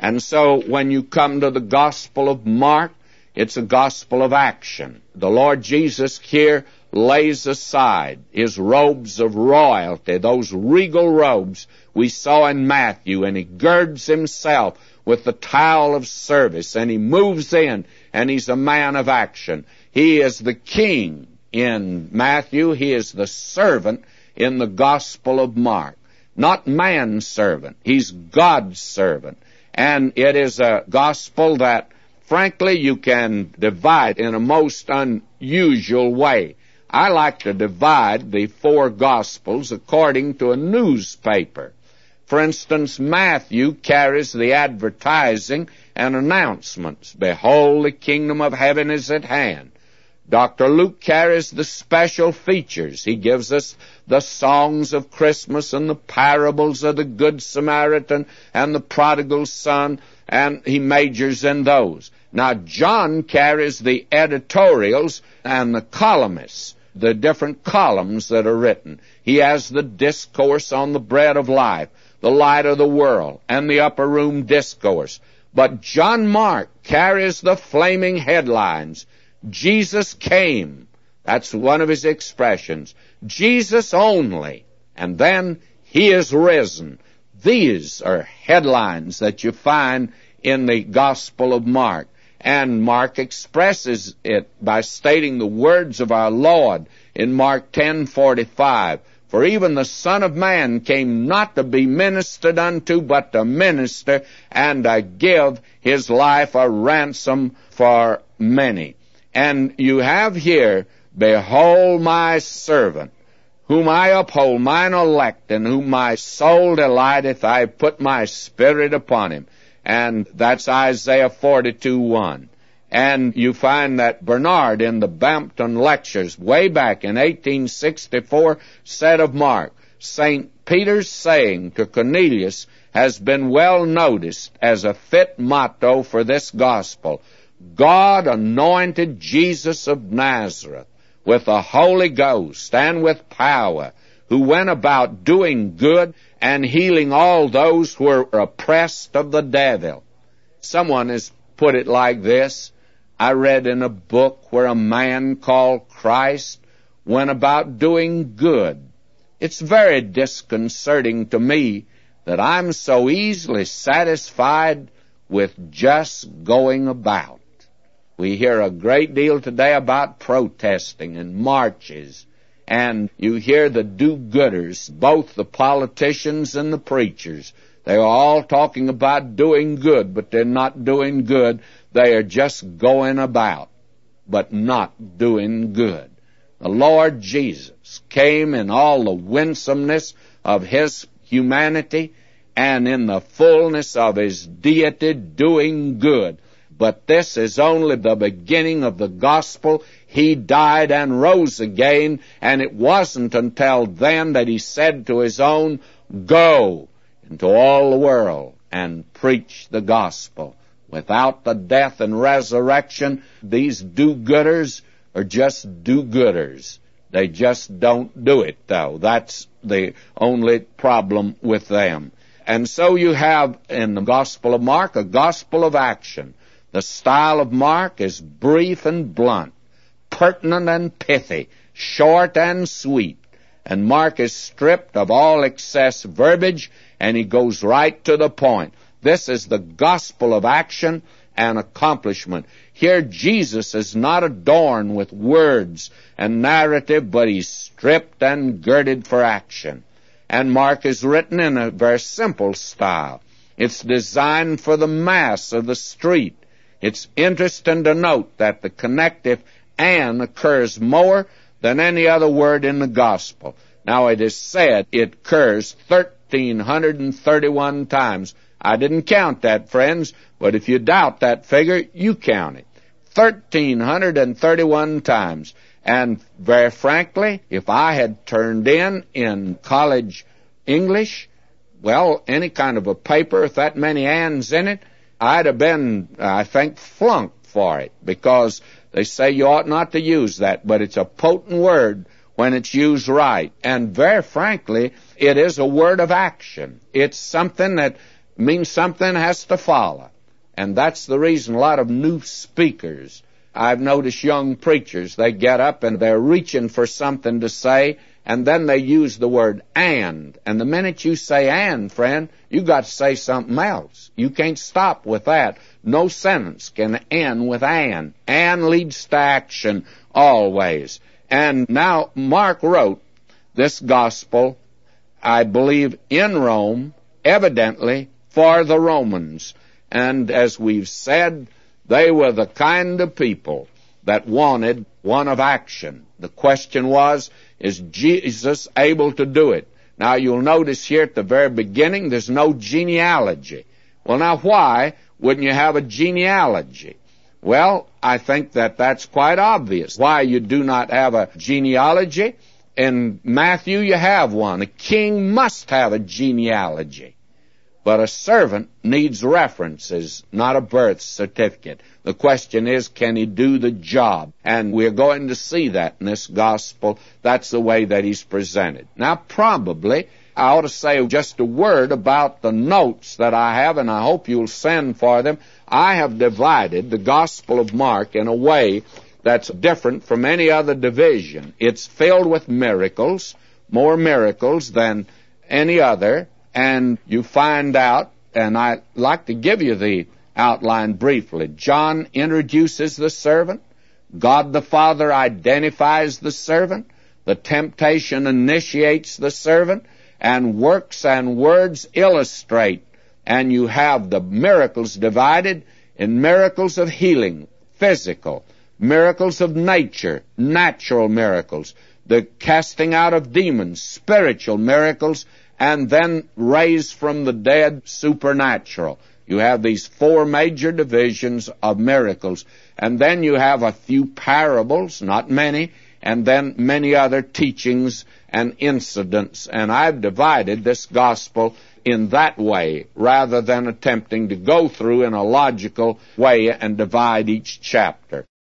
And so when you come to the Gospel of Mark, it's a gospel of action. The Lord Jesus here lays aside his robes of royalty, those regal robes we saw in Matthew, and he girds himself with the towel of service, and he moves in, and he's a man of action. He is the king in Matthew. He is the servant in the Gospel of Mark. Not man's servant. He's God's servant. And it is a gospel that, frankly, you can divide in a most unusual way. I like to divide the four Gospels according to a newspaper. For instance, Matthew carries the advertising and announcements. Behold, the kingdom of heaven is at hand. Dr. Luke carries the special features. He gives us the songs of Christmas and the parables of the Good Samaritan and the prodigal son, and he majors in those. Now, John carries the editorials and the columnists, the different columns that are written. He has the discourse on the bread of life, the light of the world, and the upper room discourse. But John Mark carries the flaming headlines. Jesus came. That's one of his expressions. Jesus only. And then he is risen. These are headlines that you find in the Gospel of Mark. And Mark expresses it by stating the words of our Lord in Mark 10:45. For even the Son of Man came not to be ministered unto, but to minister and to give his life a ransom for many. And you have here, behold my servant, whom I uphold, mine elect, in whom my soul delighteth, I put my spirit upon him. And that's Isaiah 42:1. And you find that Bernard in the Bampton Lectures, way back in 1864, said of Mark, St. Peter's saying to Cornelius has been well noticed as a fit motto for this gospel. God anointed Jesus of Nazareth with the Holy Ghost and with power, who went about doing good and healing all those who were oppressed of the devil. Someone has put it like this. I read in a book where a man called Christ went about doing good. It's very disconcerting to me that I'm so easily satisfied with just going about. We hear a great deal today about protesting and marches, and you hear the do-gooders, both the politicians and the preachers. They are all talking about doing good, but they're not doing good. They are just going about, but not doing good. The Lord Jesus came in all the winsomeness of his humanity and in the fullness of his deity doing good. But this is only the beginning of the gospel. He died and rose again, and it wasn't until then that he said to his own, go into all the world and preach the gospel. Without the death and resurrection, these do-gooders are just do-gooders. They just don't do it, though. That's the only problem with them. And so you have in the Gospel of Mark a gospel of action. The style of Mark is brief and blunt, pertinent and pithy, short and sweet. And Mark is stripped of all excess verbiage, and he goes right to the point. This is the gospel of action and accomplishment. Here Jesus is not adorned with words and narrative, but he's stripped and girded for action. And Mark is written in a very simple style. It's designed for the mass of the street. It's interesting to note that the connective "and" occurs more than any other word in the gospel. Now it is said it occurs 1,331 times. I didn't count that, friends, but if you doubt that figure, you count it. 1,331 times. And very frankly, if I had turned in college English, well, any kind of a paper with that many ands in it, I'd have been, I think, flunked for it, because they say you ought not to use that, but it's a potent word when it's used right. And very frankly, it is a word of action. It's something that means something has to follow. And that's the reason a lot of new speakers, I've noticed young preachers, they get up and they're reaching for something to say, and then they use the word and. And the minute you say and, friend, you got to say something else. You can't stop with that. No sentence can end with and. And leads to action always. And now Mark wrote this gospel, I believe, in Rome, evidently for the Romans. And as we've said, they were the kind of people that wanted one of action. The question was, is Jesus able to do it? Now you'll notice here at the very beginning there's no genealogy. Well, now why wouldn't you have a genealogy? Well, I think that that's quite obvious. Why you do not have a genealogy? In Matthew you have one. A king must have a genealogy. But a servant needs references, not a birth certificate. The question is, can he do the job? And we're going to see that in this gospel. That's the way that he's presented. Now, probably, I ought to say just a word about the notes that I have, and I hope you'll send for them. I have divided the Gospel of Mark in a way that's different from any other division. It's filled with miracles, more miracles than any other. And you find out, and I'd like to give you the outline briefly. John introduces the servant. God the Father identifies the servant. The temptation initiates the servant. And works and words illustrate. And you have the miracles divided in miracles of healing, physical, miracles of nature, natural miracles, the casting out of demons, spiritual miracles, and then raised from the dead, supernatural. You have these four major divisions of miracles. And then you have a few parables, not many, and then many other teachings and incidents. And I've divided this gospel in that way, rather than attempting to go through in a logical way and divide each chapter.